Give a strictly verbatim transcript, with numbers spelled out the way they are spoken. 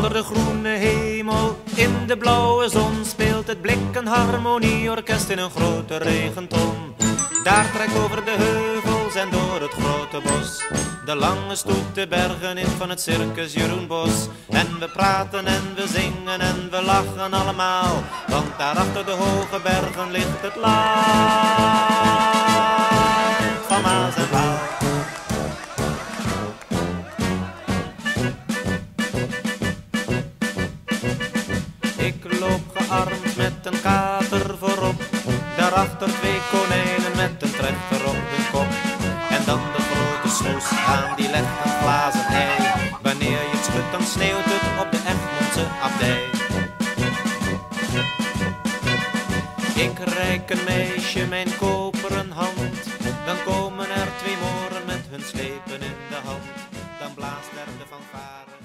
Onder de groene hemel, in de blauwe zon, speelt het blik een harmonieorkest in een grote regenton. Daar trekt over de heuvels en door het grote bos de lange stoet de bergen in van het circus Jeroen Bos. En we praten en we zingen en we lachen allemaal, want daar achter de hoge bergen ligt het land van Maas en Waal. Ik loop gearmd met een kater voorop, daarachter twee konijnen met een trechter op de kop. En dan de grote snoes aan die legt een glazen ei. Wanneer je het schudt dan sneeuwt het op de Egmondse abdij. Ik reik een meisje mijn koperen hand, dan komen er twee moren met hun slepen in de hand. Dan blaast er de fanfare.